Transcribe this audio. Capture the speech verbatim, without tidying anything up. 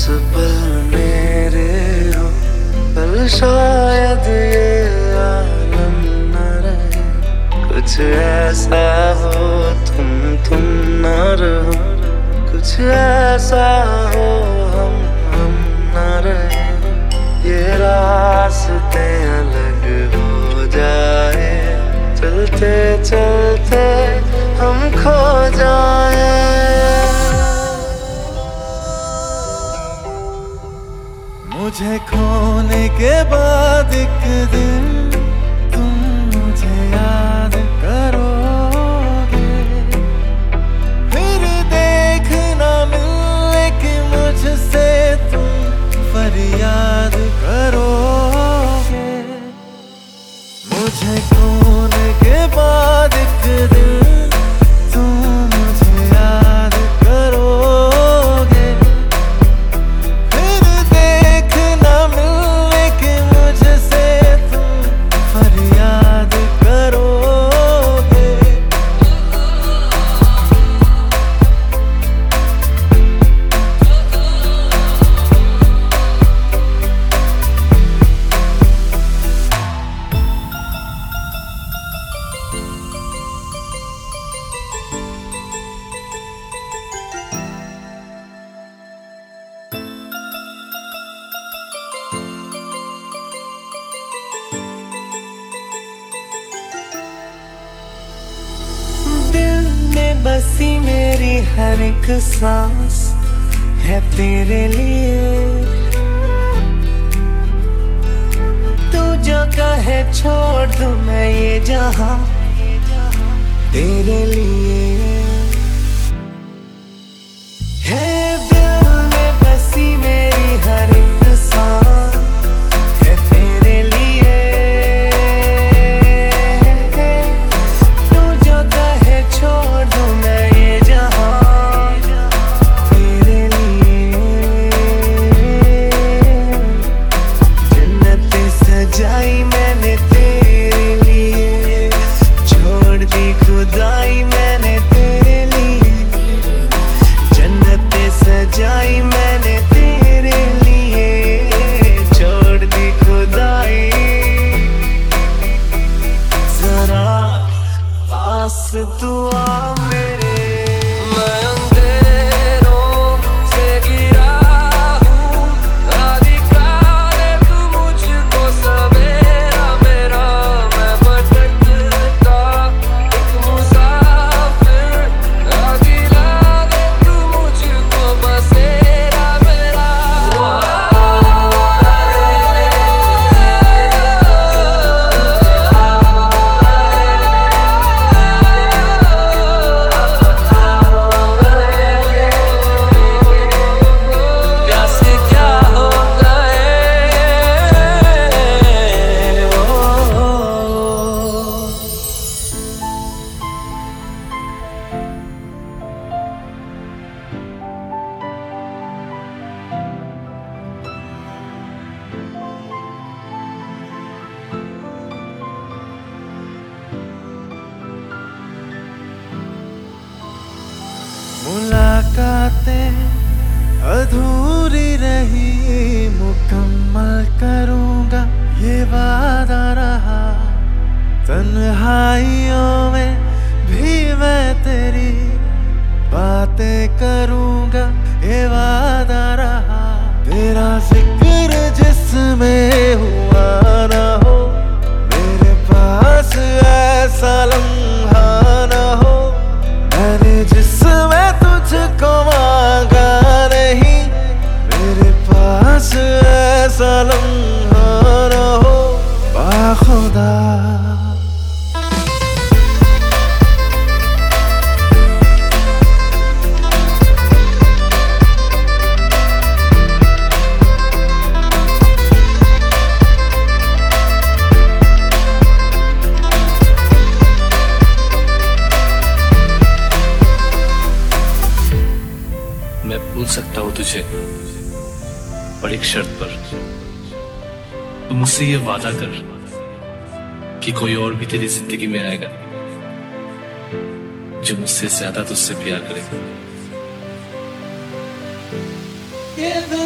पल मेरे हो, कल शायद ये आलम न रहे। कुछ ऐसा हो तुम तुम न रहो, कुछ ऐसा हो हम हम न रहे। ये रास्ते अलग हो जाए, चलते चलते हम खो जाए। मुझे खोने के बाद एक दिन तुम मुझे याद करोगे, फिर देखना मिलने की मुझसे तुम फरियाद करोगे। मुझे खोने के बाद एक दिन तुम मुझे याद करोगे, फिर देखना मिलने की मुझसे तुम फरियाद करोगे। बसी मेरी हर एक सांस है तेरे लिए, तू जो कहे छोड़ दूं मैं ये जहां तेरे लिए। है दिल में बसी मेरी हर एक सांस है तेरे लिए, तू जो कहे छोड़ दूं मैं ये जहां तेरे लिए। जन्नत सजाई मैंने तेरे लिए, छोड़ दी खुदाई मैंने तेरे लिए। जन्नत सजाई मैंने तेरे लिए, छोड़ दी खुदाई। जरा पास तू आ मेरे, मैं अंधेरों से गिरा हूँ, अधिकार तू मुझको सवेरा मेरा। मैं भटकता एक मुसाफिर, अकेला दे तू मुझको बसेरा मेरा। प्यासे क्या हो गए ओ। मुलाकातें अधूरी रही, मुकम्मल करूंगा ये वादा रहा। तन्हाइयों में भी मैं तेरी बातें करूंगा ये वादा रहा। तेरा जिक्र जिसमें हुआ ना हो, मेरे पास ऐसा लम्हा ना हो। मैंने जिसमें तुझको मांगा नहीं, मेरे पास ऐसा लम्हा ना हो बाखुदा। मैं भूल सकता हूँ तुझे, पर एक शर्त पर। तू मुझसे ये वादा कर कि कोई और भी तेरी जिंदगी में आएगा जो मुझसे ज्यादा तुझसे प्यार करेगा।